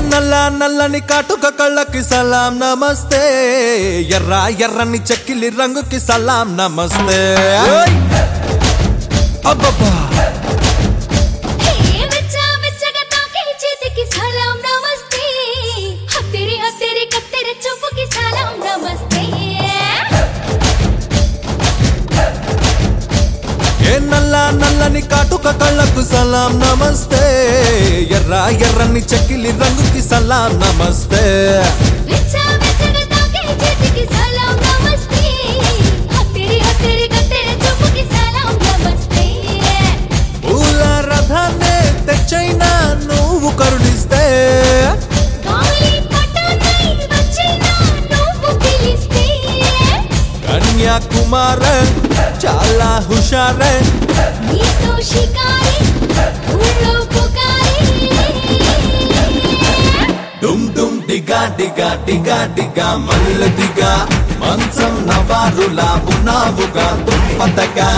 నల్ల నల్లని కాటుక కళ్ళకి సలాం నమస్తే ఎర్ర ఎర్రని చెక్కిలి రంగుకి సలాం నమస్తే అబ్బబ్బా నల్ల నల్లని కాటుక కళ్ళకు సలాం నమస్తే ఎర్ర ఎర్రని చెక్కిలి రంగుకి సలాం నమస్తే పూల రథాన్నే తెచ్చైనా నువ్వు కరుణిస్తే కన్యాకుమార చాలా హుషారే డుమ్ డుమ్ డిగా డిగా డిగా డిగా మల్ల దిగా మంచం నవారులా ఉన్నావుగా దుంపతగా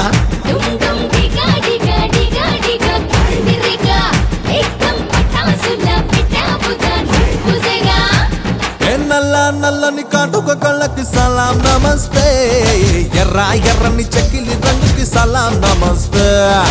నల్ల నల్లని కాటుక కళ్ళకి సలాం నమస్తే ఎర్ర ఎర్రని చెక్కిలి రంగుకి సలాం నమస్తే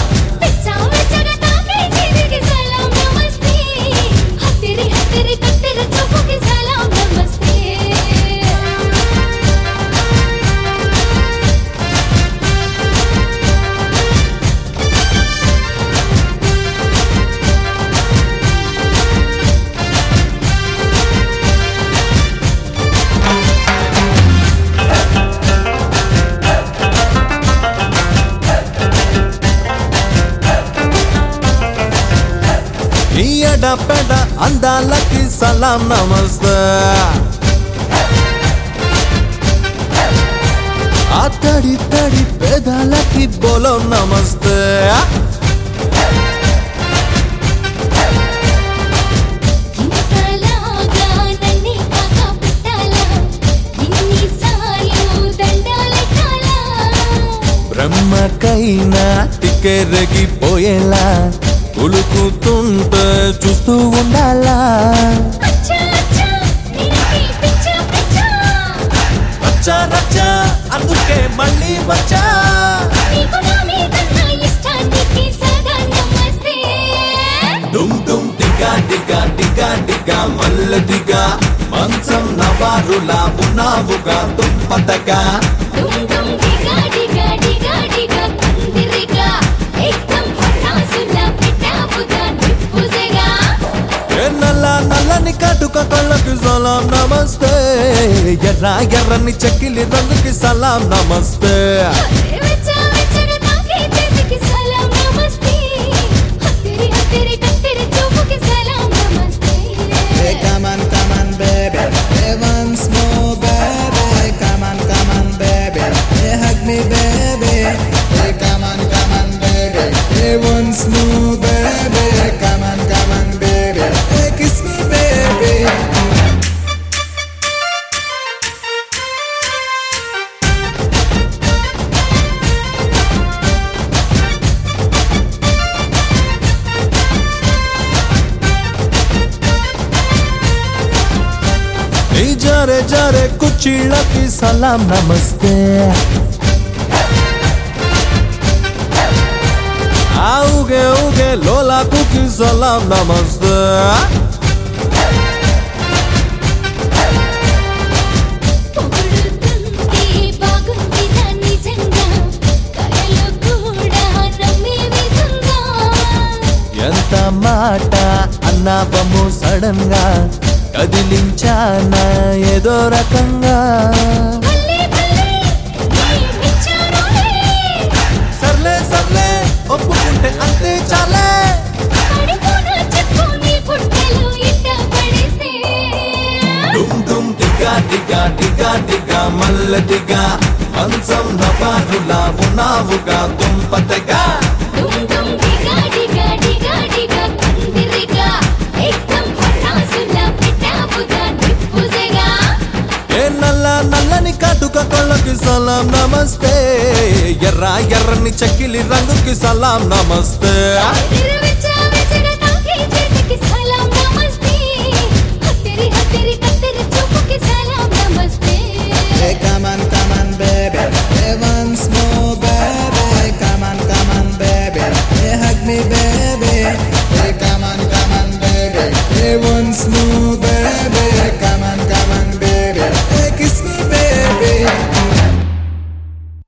పెడ అందాలకి సలాం నమస్తే ఆ తడి తడి పేదాలకి బోలో నమస్తే బ్రహ్మకైనా తిక్కెరగిపోయేలా ఉలుకుతుంటే చూస్తూ ఉండాలా వచ్చా రచ్చా అందుకే మళ్ళీ వచ్చా డుమ్ డుమ్ డిగా డిగా డిగా డిగా మల్ల దిగా మంచం నవారులా ఉన్నావుగా దుంపతగా నల్ల నల్లని కాటుక కళ్ళకి సలాం నమస్తే ఎర్ర ఎర్రని చెక్కిలి రంగుకి సలాం నమస్తే Once more, baby, come on, baby, hey, kiss me, baby. జారే జారే కుచ్చిళ్ళకి సలాం నమస్తే ఊగే ఊగే లోలాకుకి సలాం నమస్తే ఎంత మాట అన్నావము సడన్ గా కదిలించానా ఏదో రకంగా సర్లే సర్లే ఒప్పుకుంటే అంతే చాలే డుమ్ డుమ్ డిగా డిగా డిగా డిగా మల్ల దిగా మంచం నవారులా ఉన్నావుగా దుంపతగా నల్ల నల్లని కాటుక కళ్ళకి సలాం నమస్తే ఎర్ర ఎర్రని చెక్కిలి రంగుకి సలాం నమస్తే